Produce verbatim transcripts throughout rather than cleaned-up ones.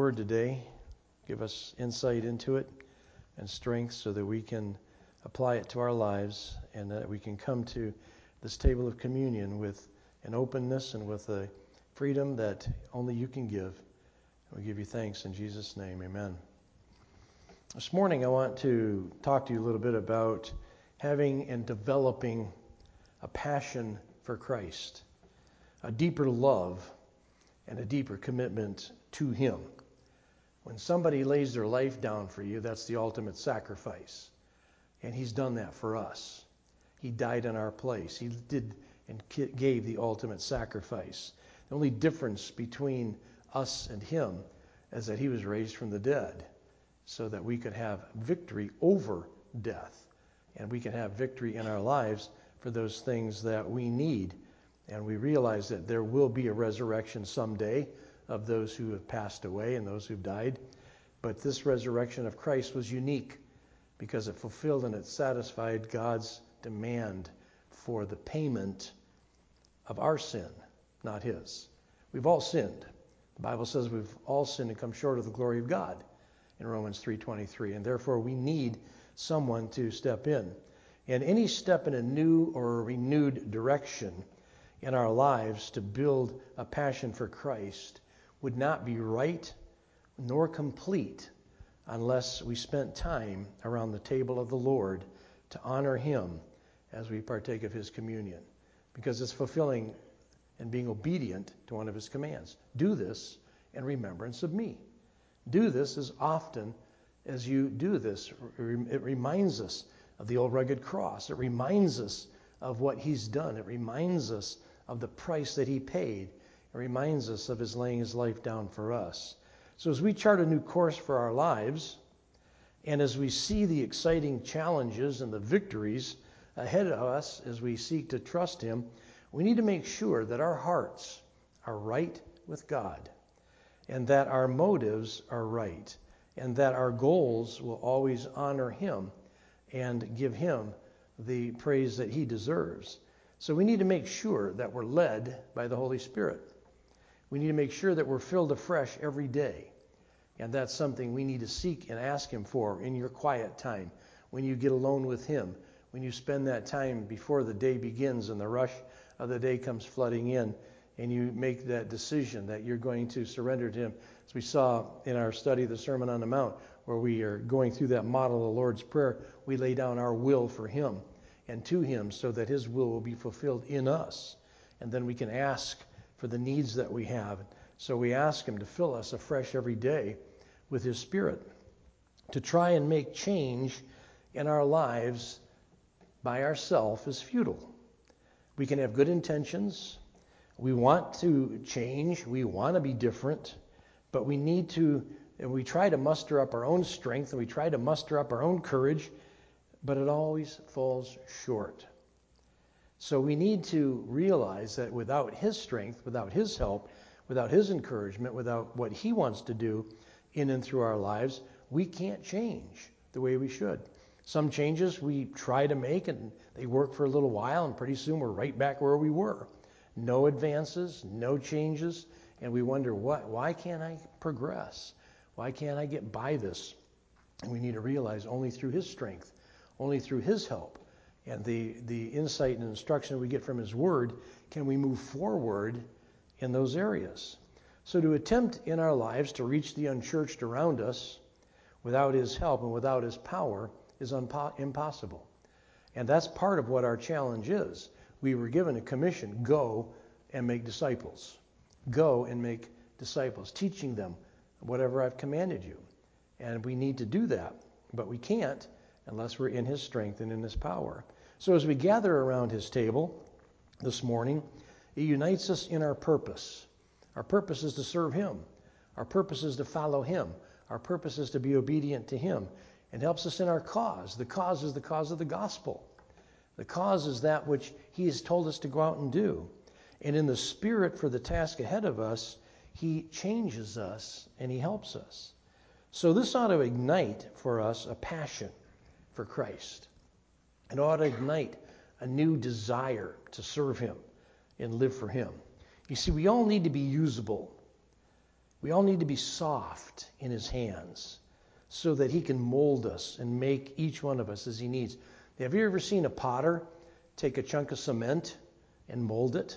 Word today. Give us insight into it and strength so that we can apply it to our lives and that we can come to this table of communion with an openness and with a freedom that only you can give. We give you thanks in Jesus' name. Amen. This morning I want to talk to you a little bit about having and developing a passion for Christ, a deeper love and a deeper commitment to Him. When somebody lays their life down for you, that's the ultimate sacrifice. And He's done that for us. He died in our place. He did and gave the ultimate sacrifice. The only difference between us and Him is that He was raised from the dead so that we could have victory over death. And we can have victory in our lives for those things that we need. And we realize that there will be a resurrection someday of those who have passed away and those who've died. But this resurrection of Christ was unique because it fulfilled and it satisfied God's demand for the payment of our sin, not His. We've all sinned. The Bible says we've all sinned and come short of the glory of God in Romans three twenty-three, and therefore we need someone to step in. And any step in a new or a renewed direction in our lives to build a passion for Christ would not be right nor complete unless we spent time around the table of the Lord to honor Him as we partake of His communion, because it's fulfilling and being obedient to one of His commands. Do this in remembrance of me. Do this as often as you do this. It reminds us of the old rugged cross. It reminds us of what He's done. It reminds us of the price that He paid. It reminds us of His laying His life down for us. So as we chart a new course for our lives, and as we see the exciting challenges and the victories ahead of us as we seek to trust Him, we need to make sure that our hearts are right with God, and that our motives are right, and that our goals will always honor Him and give Him the praise that He deserves. So we need to make sure that we're led by the Holy Spirit. We need to make sure that we're filled afresh every day. And that's something we need to seek and ask Him for in your quiet time, when you get alone with Him, when you spend that time before the day begins and the rush of the day comes flooding in, and you make that decision that you're going to surrender to Him. As we saw in our study of the Sermon on the Mount, where we are going through that model of the Lord's Prayer, we lay down our will for Him and to Him so that His will will be fulfilled in us. And then we can ask for the needs that we have. So we ask Him to fill us afresh every day with His Spirit, to try and make change in our lives by ourselves is futile. We can have good intentions. We want to change. We want to be different. But we need to, and we try to muster up our own strength, and we try to muster up our own courage, but it always falls short. So we need to realize that without His strength, without His help, without His encouragement, without what He wants to do in and through our lives, we can't change the way we should. Some changes we try to make and they work for a little while, and pretty soon we're right back where we were. No advances, no changes, and we wonder, what? Why can't I progress? Why can't I get by this? And we need to realize only through His strength, only through His help, and the, the insight and instruction we get from His Word can we move forward in those areas. So to attempt in our lives to reach the unchurched around us without His help and without His power is unpo- impossible. And that's part of what our challenge is. We were given a commission, go and make disciples. Go and make disciples, teaching them whatever I've commanded you. And we need to do that, but we can't unless we're in His strength and in His power. So as we gather around His table this morning, it unites us in our purpose. Our purpose is to serve Him. Our purpose is to follow Him. Our purpose is to be obedient to Him. It helps us in our cause. The cause is the cause of the gospel. The cause is that which He has told us to go out and do. And in the spirit for the task ahead of us, He changes us and He helps us. So this ought to ignite for us a passion for Christ. It ought to ignite a new desire to serve Him and live for Him. You see, we all need to be usable. We all need to be soft in his hands so that he can mold us and make each one of us as he needs. Have you ever seen a potter take a chunk of cement and mold it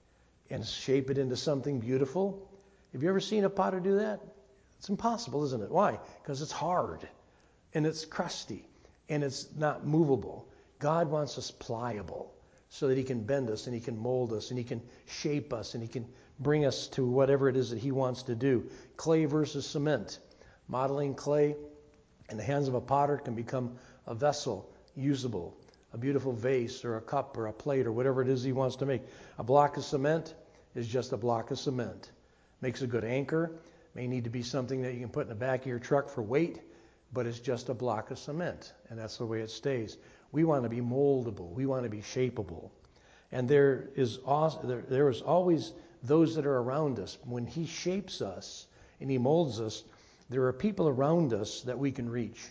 and shape it into something beautiful? Have you ever seen a potter do that? It's impossible, isn't it? Why? Because it's hard and it's crusty and it's not movable. God wants us pliable so that he can bend us and he can mold us and he can shape us and he can bring us to whatever it is that he wants to do. Clay versus cement. Modeling clay in the hands of a potter can become a vessel, usable, a beautiful vase or a cup or a plate or whatever it is he wants to make. A block of cement is just a block of cement. Makes a good anchor. May need to be something that you can put in the back of your truck for weight, but it's just a block of cement, and that's the way it stays. We want to be moldable. We want to be shapeable. And there is there, there is always those that are around us. When he shapes us and he molds us, there are people around us that we can reach.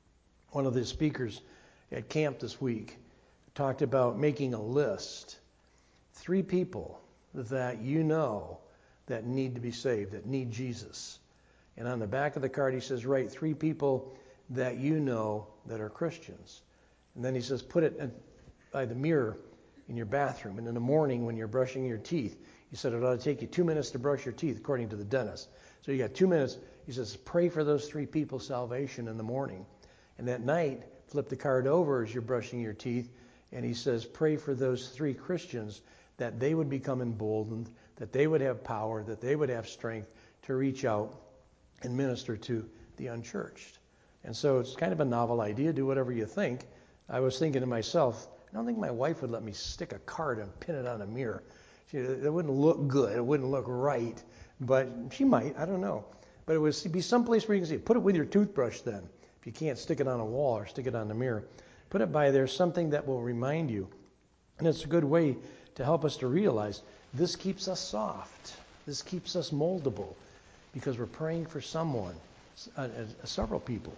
One of the speakers at camp this week talked about making a list. Three people that you know that need to be saved, that need Jesus. And on the back of the card he says, write three people that you know that are Christians. And then he says, put it by the mirror in your bathroom. And in the morning when you're brushing your teeth, he said it ought to take you two minutes to brush your teeth, according to the dentist. So you got two minutes. He says, pray for those three people's salvation in the morning. And at night, flip the card over as you're brushing your teeth. And he says, pray for those three Christians that they would become emboldened, that they would have power, that they would have strength to reach out and minister to the unchurched. And so it's kind of a novel idea. Do whatever you think. I was thinking to myself, I don't think my wife would let me stick a card and pin it on a mirror. She, it wouldn't look good. It wouldn't look right. But she might. I don't know. But it would be someplace where you can see it. Put it with your toothbrush then. If you can't stick it on a wall or stick it on the mirror. Put it by there, something that will remind you. And it's a good way to help us to realize this keeps us soft. This keeps us moldable because we're praying for someone, uh, uh, several people.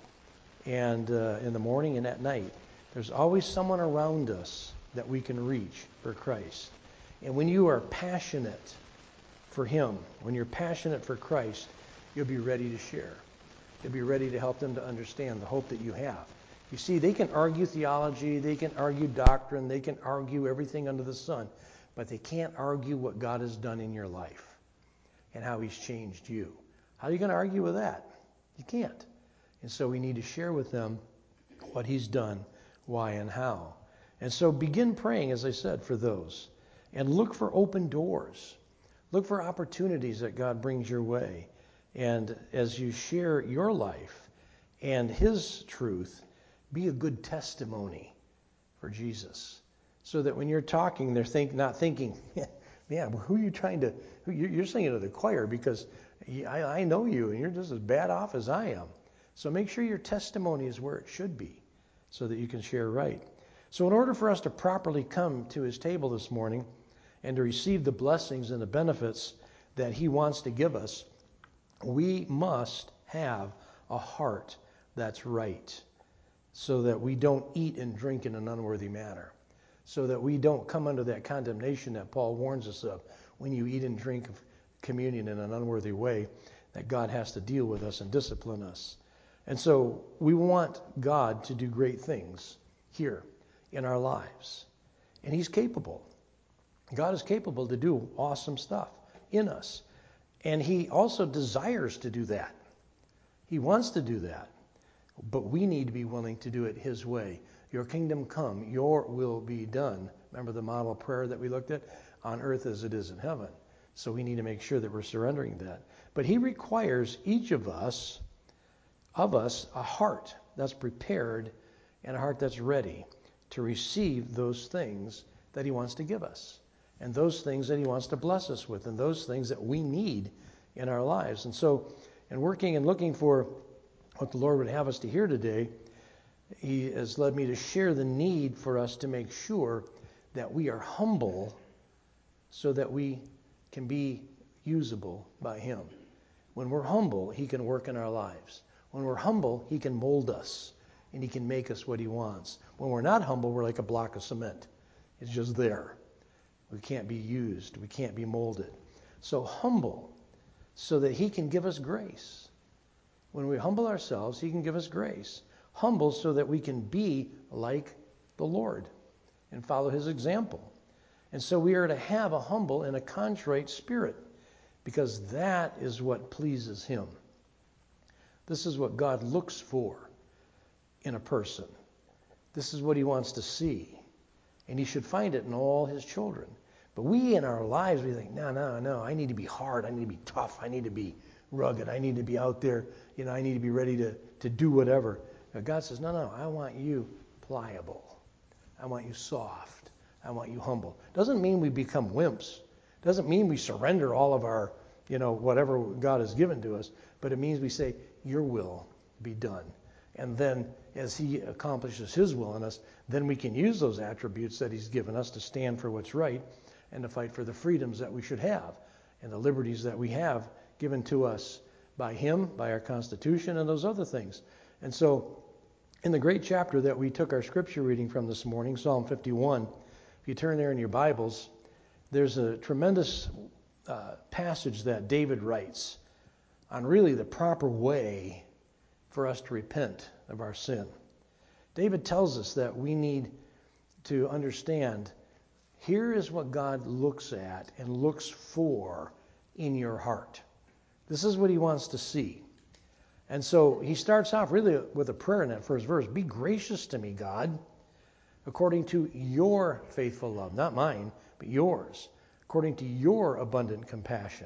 And uh, in the morning and at night, there's always someone around us that we can reach for Christ. And when you are passionate for him, when you're passionate for Christ, you'll be ready to share. You'll be ready to help them to understand the hope that you have. You see, they can argue theology, they can argue doctrine, they can argue everything under the sun, but they can't argue what God has done in your life and how he's changed you. How are you going to argue with that? You can't. And so we need to share with them what he's done, why and how. And so begin praying, as I said, for those. And look for open doors. Look for opportunities that God brings your way. And as you share your life and his truth, be a good testimony for Jesus. So that when you're talking, they're think, not thinking, man, who are you trying to, who, you're singing to the choir because I, I know you and you're just as bad off as I am. So make sure your testimony is where it should be so that you can share right. So in order for us to properly come to his table this morning and to receive the blessings and the benefits that he wants to give us, we must have a heart that's right so that we don't eat and drink in an unworthy manner, so that we don't come under that condemnation that Paul warns us of when you eat and drink of communion in an unworthy way, that God has to deal with us and discipline us. And so we want God to do great things here in our lives. And he's capable. God is capable to do awesome stuff in us. And he also desires to do that. He wants to do that. But we need to be willing to do it his way. Your kingdom come, your will be done. Remember the model prayer that we looked at? On earth as it is in heaven. So we need to make sure that we're surrendering that. But he requires each of us, of us, a heart that's prepared and a heart that's ready to receive those things that he wants to give us. And those things that he wants to bless us with. And those things that we need in our lives. And so, in working and looking for what the Lord would have us to hear today, he has led me to share the need for us to make sure that we are humble so that we can be usable by him. When we're humble, he can work in our lives. When we're humble, he can mold us and he can make us what he wants. When we're not humble, we're like a block of cement. It's just there. We can't be used. We can't be molded. So humble. so that he can give us grace. When we humble ourselves, he can give us grace. Humble so that we can be like the Lord and follow his example. And so we are to have a humble and a contrite spirit, because that is what pleases him. This is what God looks for in a person. This is what he wants to see. And he should find it in all his children. But we in our lives, we think, no, no, no, I need to be hard. I need to be tough. I need to be rugged. I need to be out there. You know, I need to be ready to, to do whatever. But God says, no, no, I want you pliable. I want you soft. I want you humble. Doesn't mean we become wimps. Doesn't mean we surrender all of our, you know, whatever God has given to us. But it means we say, your will be done. And then as he accomplishes his will in us, then we can use those attributes that he's given us to stand for what's right and to fight for the freedoms that we should have and the liberties that we have given to us by him, by our Constitution, and those other things. And so in the great chapter that we took our scripture reading from this morning, Psalm fifty-one, if you turn there in your Bibles, there's a tremendous uh, passage that David writes on really the proper way for us to repent of our sin. David tells us that we need to understand, here is what God looks at and looks for in your heart. This is what he wants to see. And so he starts off really with a prayer in that first verse. Be gracious to me, God, according to your faithful love. Not mine, but yours. According to your abundant compassion.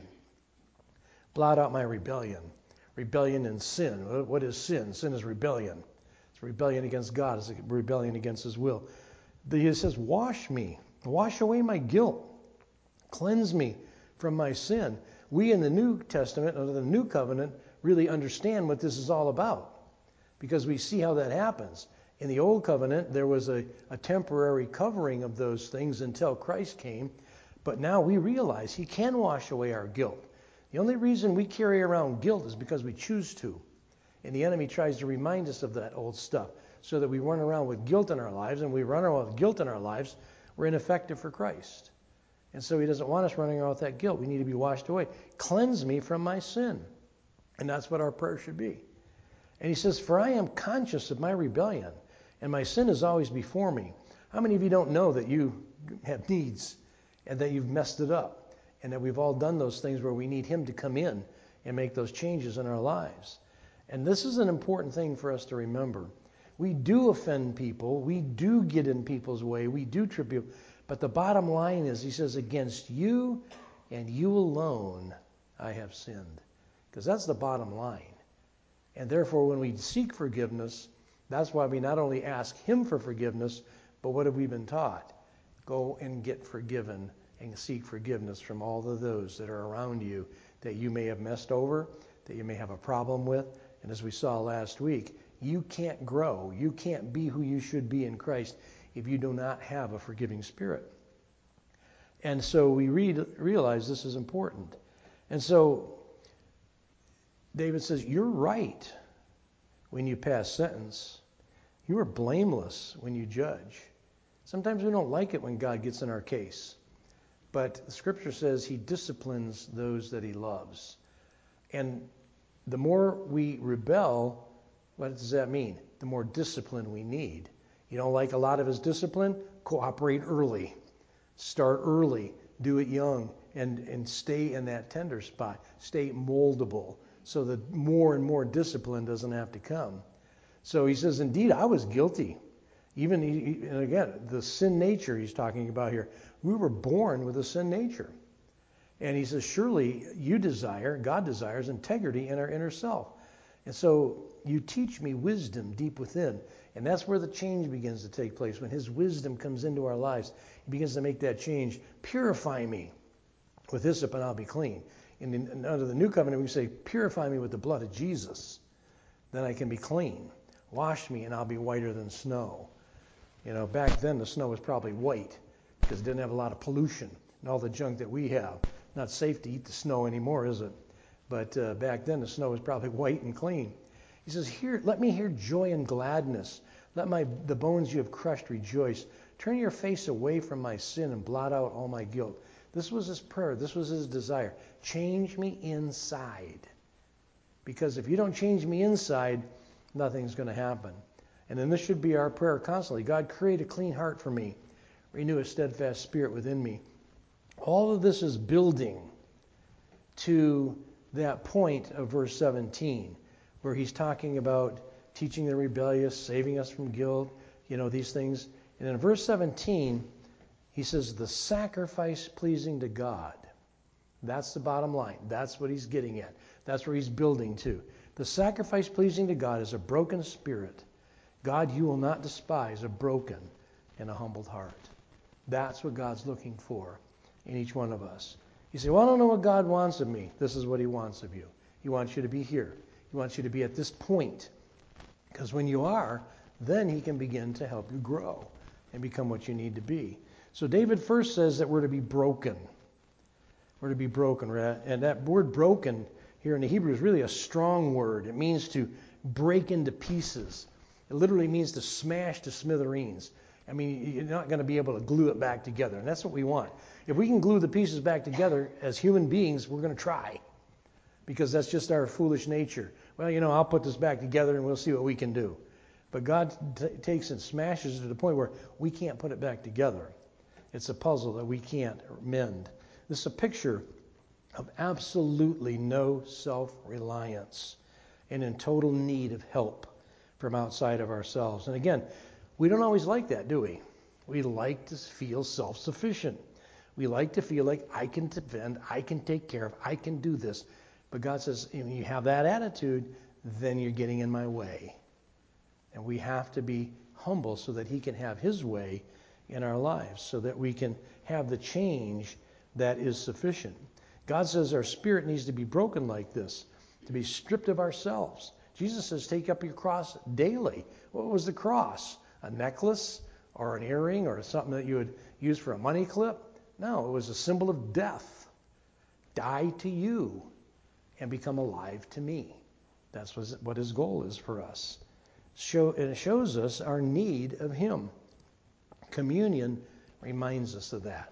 Blot out my rebellion. Rebellion and sin. What is sin? Sin is rebellion. It's rebellion against God. It's a rebellion against his will. He says, wash me. Wash away my guilt. Cleanse me from my sin. We in the New Testament, under the New Covenant, really understand what this is all about, because we see how that happens. In the Old Covenant, there was a, a temporary covering of those things until Christ came, but now we realize he can wash away our guilt. The only reason we carry around guilt is because we choose to. And the enemy tries to remind us of that old stuff so that we run around with guilt in our lives, and we run around with guilt in our lives, we're ineffective for Christ. And so he doesn't want us running around with that guilt. We need to be washed away. Cleanse me from my sin. And that's what our prayer should be. And he says, for I am conscious of my rebellion, and my sin is always before me. How many of you don't know that you have needs and that you've messed it up? And that we've all done those things where we need him to come in and make those changes in our lives. And this is an important thing for us to remember. We do offend people. We do get in people's way. We do trip people. But the bottom line is, he says, against you and you alone I have sinned. Because that's the bottom line. And therefore, when we seek forgiveness, that's why we not only ask him for forgiveness, but what have we been taught? Go and get forgiven and seek forgiveness from all of those that are around you that you may have messed over, that you may have a problem with. And as we saw last week, you can't grow, you can't be who you should be in Christ if you do not have a forgiving spirit. And so we read, realize this is important. And so David says, you're right when you pass sentence. You are blameless when you judge. Sometimes we don't like it when God gets in our case. But the scripture says he disciplines those that he loves. And the more we rebel, what does that mean? The more discipline we need. You don't like a lot of his discipline? Cooperate early. Start early. Do it young. And, and stay in that tender spot. Stay moldable so that more and more discipline doesn't have to come. So he says, indeed, I was guilty. Even, and again, the sin nature he's talking about here. We were born with a sin nature. And he says, surely you desire, God desires integrity in our inner self. And so you teach me wisdom deep within. And that's where the change begins to take place. When his wisdom comes into our lives, he begins to make that change. Purify me with hyssop and I'll be clean. And, in, and under the new covenant, we say, purify me with the blood of Jesus. Then I can be clean. Wash me and I'll be whiter than snow. You know, back then the snow was probably white because it didn't have a lot of pollution and all the junk that we have. Not safe to eat the snow anymore, is it? But uh, back then the snow was probably white and clean. He says, "Here, let me hear joy and gladness. Let my the bones you have crushed rejoice. Turn your face away from my sin and blot out all my guilt." This was his prayer. This was his desire. Change me inside. Because if you don't change me inside, nothing's going to happen. And then this should be our prayer constantly. God, create a clean heart for me. Renew a steadfast spirit within me. All of this is building to that point of verse seventeen, where he's talking about teaching the rebellious, saving us from guilt, you know, these things. And in verse seventeen, he says, the sacrifice pleasing to God. That's the bottom line. That's what he's getting at. That's where he's building to. The sacrifice pleasing to God is a broken spirit. God, you will not despise a broken and a humbled heart. That's what God's looking for in each one of us. You say, well, I don't know what God wants of me. This is what he wants of you. He wants you to be here. He wants you to be at this point. Because when you are, then he can begin to help you grow and become what you need to be. So David first says that we're to be broken. We're to be broken. And that word broken here in the Hebrew is really a strong word. It means to break into pieces. It literally means to smash to smithereens. I mean, you're not going to be able to glue it back together. And that's what we want. If we can glue the pieces back together as human beings, we're going to try. Because that's just our foolish nature. Well, you know, I'll put this back together and we'll see what we can do. But God t- takes and smashes it to the point where we can't put it back together. It's a puzzle that we can't mend. This is a picture of absolutely no self-reliance and in total need of help from outside of ourselves. And again, we don't always like that, do we? We like to feel self-sufficient. We like to feel like I can defend, I can take care of, I can do this. But God says, when you have that attitude, then you're getting in my way. And we have to be humble so that he can have his way in our lives, so that we can have the change that is sufficient. God says our spirit needs to be broken like this, to be stripped of ourselves. Jesus says, take up your cross daily. What was the cross? A necklace or an earring or something that you would use for a money clip? No, it was a symbol of death. Die to you and become alive to me. That's what his goal is for us. Show, and it shows us our need of him. Communion reminds us of that.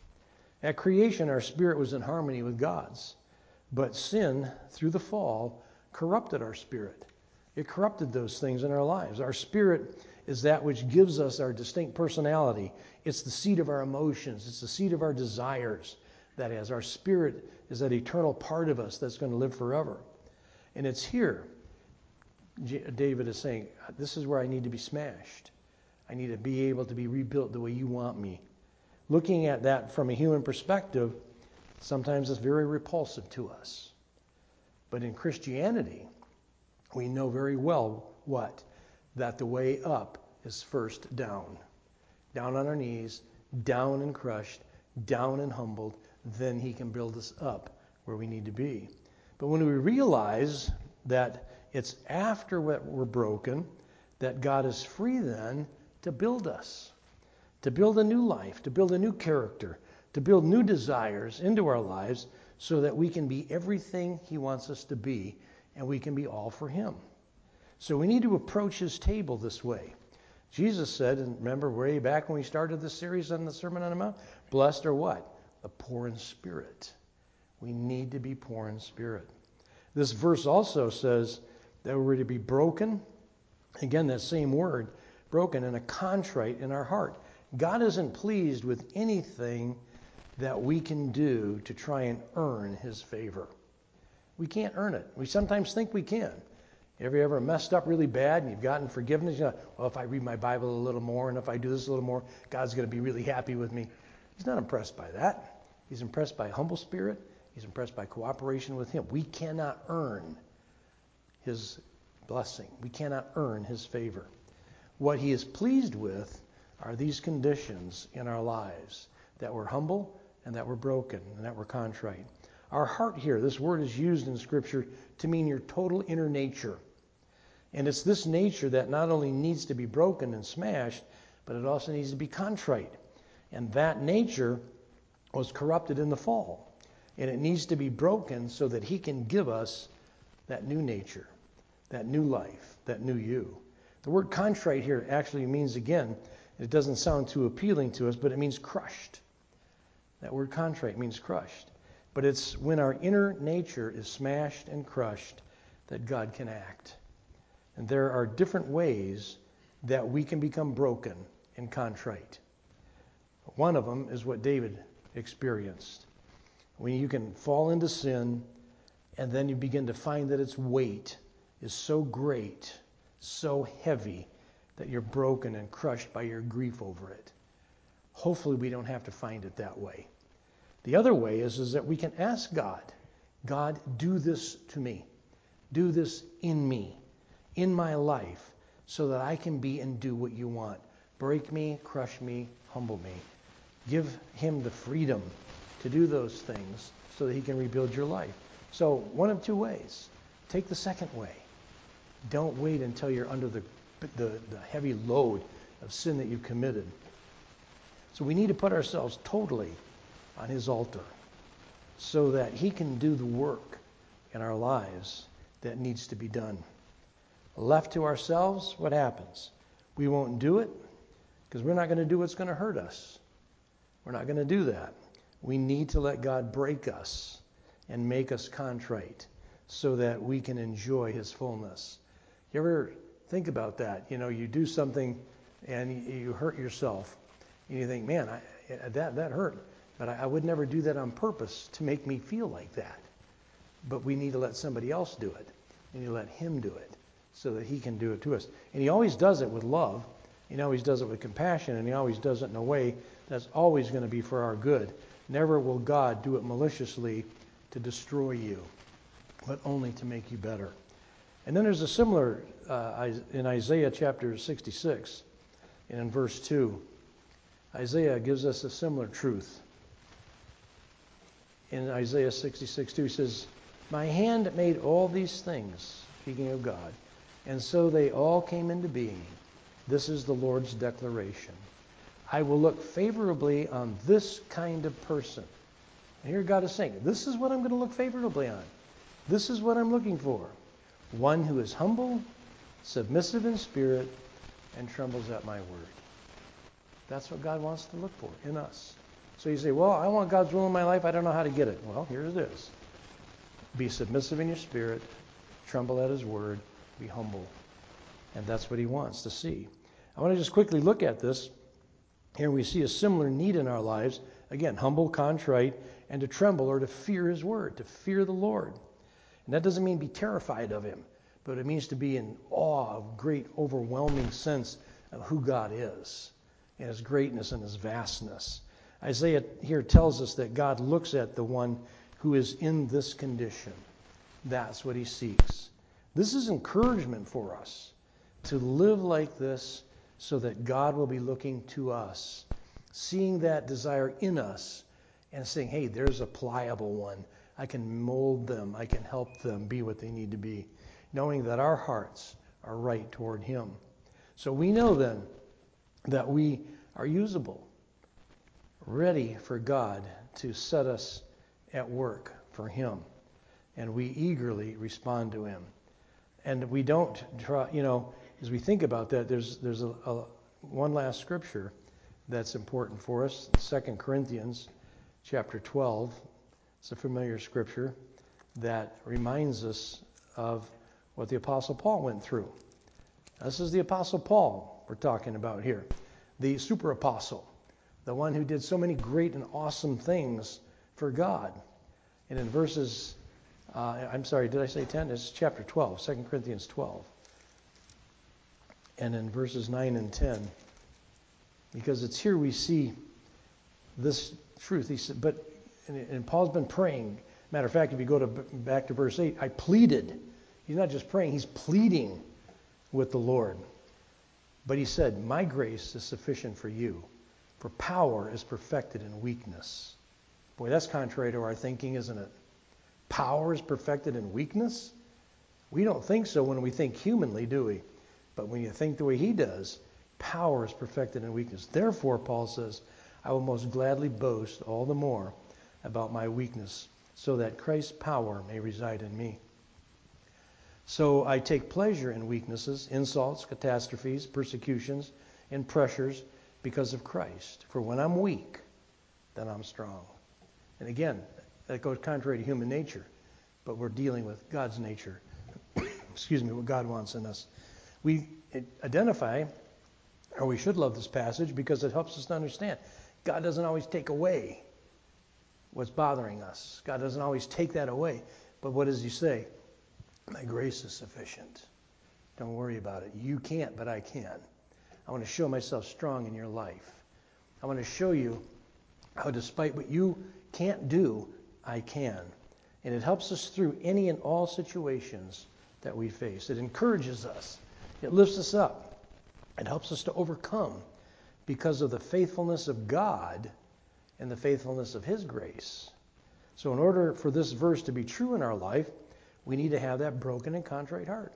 At creation, our spirit was in harmony with God's. But sin, through the fall, corrupted our spirit. It corrupted those things in our lives. Our spirit is that which gives us our distinct personality. It's the seat of our emotions. It's the seat of our desires. That is, our spirit is that eternal part of us that's going to live forever. And it's here, David is saying, this is where I need to be smashed. I need to be able to be rebuilt the way you want me. Looking at that from a human perspective, sometimes it's very repulsive to us. But in Christianity, we know very well what? That the way up is first down. Down on our knees, down and crushed, down and humbled. Then he can build us up where we need to be. But when we realize that it's after we're broken that God is free then to build us, to build a new life, to build a new character, to build new desires into our lives so that we can be everything he wants us to be and we can be all for him. So we need to approach his table this way. Jesus said, and remember way back when we started this series on the Sermon on the Mount, blessed are what? The poor in spirit. We need to be poor in spirit. This verse also says that we're to be broken. Again, that same word, broken, and a contrite in our heart. God isn't pleased with anything that we can do to try and earn his favor. We can't earn it. We sometimes think we can. Have you ever messed up really bad and you've gotten forgiveness? You know, well, if I read my Bible a little more and if I do this a little more, God's going to be really happy with me. He's not impressed by that. He's impressed by a humble spirit. He's impressed by cooperation with him. We cannot earn his blessing. We cannot earn his favor. What he is pleased with are these conditions in our lives, that we're humble and that we're broken and that we're contrite. Our heart here, this word is used in Scripture to mean your total inner nature. And it's this nature that not only needs to be broken and smashed, but it also needs to be contrite. And that nature was corrupted in the fall. And it needs to be broken so that he can give us that new nature, that new life, that new you. The word contrite here actually means, again, it doesn't sound too appealing to us, but it means crushed. That word contrite means crushed. But it's when our inner nature is smashed and crushed that God can act. And there are different ways that we can become broken and contrite. One of them is what David experienced. When you can fall into sin, and then you begin to find that its weight is so great, so heavy, that you're broken and crushed by your grief over it. Hopefully we don't have to find it that way. The other way is, is that we can ask God, God, do this to me. Do this in me, in my life, so that I can be and do what you want. Break me, crush me, humble me. Give him the freedom to do those things so that he can rebuild your life. So one of two ways. Take the second way. Don't wait until you're under the, the, the heavy load of sin that you've committed. So we need to put ourselves totally on his altar so that he can do the work in our lives that needs to be done. Left to ourselves, what happens? We won't do it because we're not going to do what's going to hurt us. We're not going to do that. We need to let God break us and make us contrite so that we can enjoy his fullness. You ever think about that? You know, you do something and you hurt yourself. And you think, man, I, that, that hurt. But I, I would never do that on purpose to make me feel like that. But we need to let somebody else do it. And you let him do it so that he can do it to us. And he always does it with love. He always does it with compassion. And he always does it in a way that's always going to be for our good. Never will God do it maliciously to destroy you, but only to make you better. And then there's a similar uh, in Isaiah chapter sixty-six, and in verse two, Isaiah gives us a similar truth. In Isaiah sixty-six two, he says, "My hand made all these things," speaking of God, "and so they all came into being. This is the Lord's declaration. I will look favorably on this kind of person." And here God is saying, this is what I'm going to look favorably on. This is what I'm looking for. One who is humble, submissive in spirit, and trembles at my word. That's what God wants to look for in us. So you say, well, I want God's will in my life. I don't know how to get it. Well, here it is. Be submissive in your spirit, tremble at his word, be humble. And that's what he wants to see. I want to just quickly look at this. Here we see a similar need in our lives. Again, humble, contrite, and to tremble or to fear his word, to fear the Lord. And that doesn't mean be terrified of him, but it means to be in awe of great, overwhelming sense of who God is and his greatness and his vastness. Isaiah here tells us that God looks at the one who is in this condition. That's what he seeks. This is encouragement for us to live like this so that God will be looking to us, seeing that desire in us and saying, hey, there's a pliable one. I can mold them. I can help them be what they need to be, knowing that our hearts are right toward him. So we know then that we are usable, ready for God to set us at work for him. And we eagerly respond to him. And we don't try, you know, as we think about that, there's there's a, a one last scripture that's important for us. Second Corinthians chapter twelve. It's a familiar scripture that reminds us of what the Apostle Paul went through. This is the Apostle Paul we're talking about here. The super apostle. The one who did so many great and awesome things for God. And in verses, uh, I'm sorry, did I say ten? It's chapter twelve, Second Corinthians twelve. And in verses nine and ten, because it's here we see this truth. He said, but, and, and Paul's been praying. Matter of fact, if you go to back to verse eight, I pleaded. He's not just praying, he's pleading with the Lord. But he said, my grace is sufficient for you, for power is perfected in weakness. Boy, that's contrary to our thinking, isn't it? Power is perfected in weakness? We don't think so when we think humanly, do we? But when you think the way he does, power is perfected in weakness. Therefore, Paul says, I will most gladly boast all the more about my weakness, so that Christ's power may reside in me. So I take pleasure in weaknesses, insults, catastrophes, persecutions, and pressures because of Christ. For when I'm weak, then I'm strong. And again, that goes contrary to human nature, but we're dealing with God's nature. Excuse me, what God wants in us. We identify, or we should love this passage because it helps us to understand God doesn't always take away what's bothering us. God doesn't always take that away. But what does he say? My grace is sufficient. Don't worry about it. You can't, but I can. I want to show myself strong in your life. I want to show you how despite what you can't do, I can. And it helps us through any and all situations that we face. It encourages us. It lifts us up. It helps us to overcome because of the faithfulness of God and the faithfulness of his grace. So in order for this verse to be true in our life, we need to have that broken and contrite heart.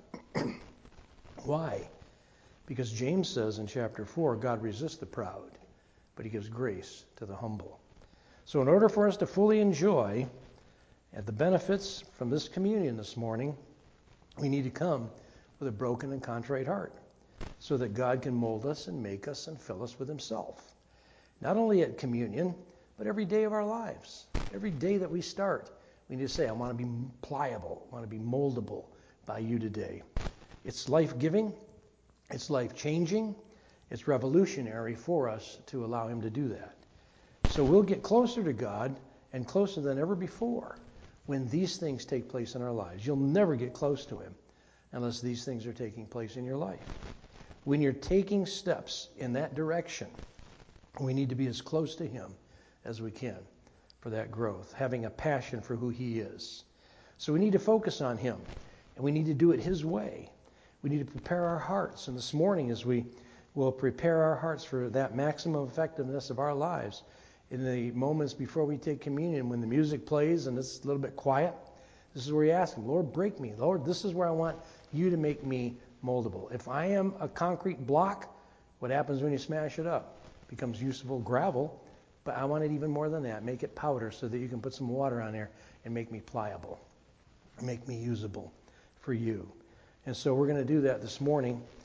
Why? Because James says in chapter four, God resists the proud, but he gives grace to the humble. So in order for us to fully enjoy the benefits from this communion this morning, we need to come with a broken and contrite heart so that God can mold us and make us and fill us with himself. Not only at communion, but every day of our lives. Every day that we start, we need to say, I want to be pliable, I want to be moldable by you today. It's life-giving, it's life-changing, it's revolutionary for us to allow him to do that. So we'll get closer to God and closer than ever before when these things take place in our lives. You'll never get close to him unless these things are taking place in your life. When you're taking steps in that direction, we need to be as close to him as we can for that growth, having a passion for who he is. So we need to focus on him, and we need to do it his way. We need to prepare our hearts. And this morning, as we will prepare our hearts for that maximum effectiveness of our lives, in the moments before we take communion, when the music plays and it's a little bit quiet, this is where you ask him, Lord, break me. Lord, this is where I want you to make me moldable. If I am a concrete block, what happens when you smash it up? It becomes usable gravel, but I want it even more than that. Make it powder so that you can put some water on there and make me pliable, make me usable for you. And so we're going to do that this morning.